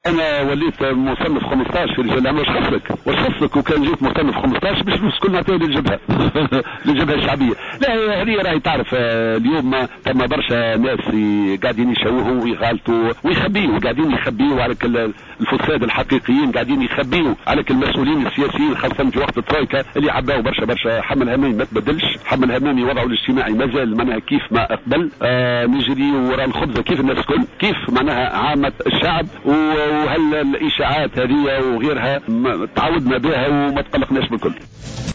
انا وليت مصنف 15 في رجال الاعمال. واش خصك وكان جيت مصنف 15 باش الفلوس كلها نعطيها للجبهه للجبهه الشعبيه. لا هذه راهي تعرف اليوم ثم برشا ناس قاعدين يشوهوا ويغالطوا ويخبيوا، قاعدين يخبيوا على الفساد الحقيقيين، قاعدين يخبيوا على المسؤولين السياسيين خاصه في وقت الترويكا اللي عباوا برشا. حمل همامي ما تبدلش، حمل همامي وضعه الاجتماعي مازال معناها كيف ما قبل. نجري وراء الخبزه كيف الناس الكل، كيف معناها عامه الشعب. وهل الاشاعات هذه وغيرها تعودنا بها وما تقلقناش بالكل.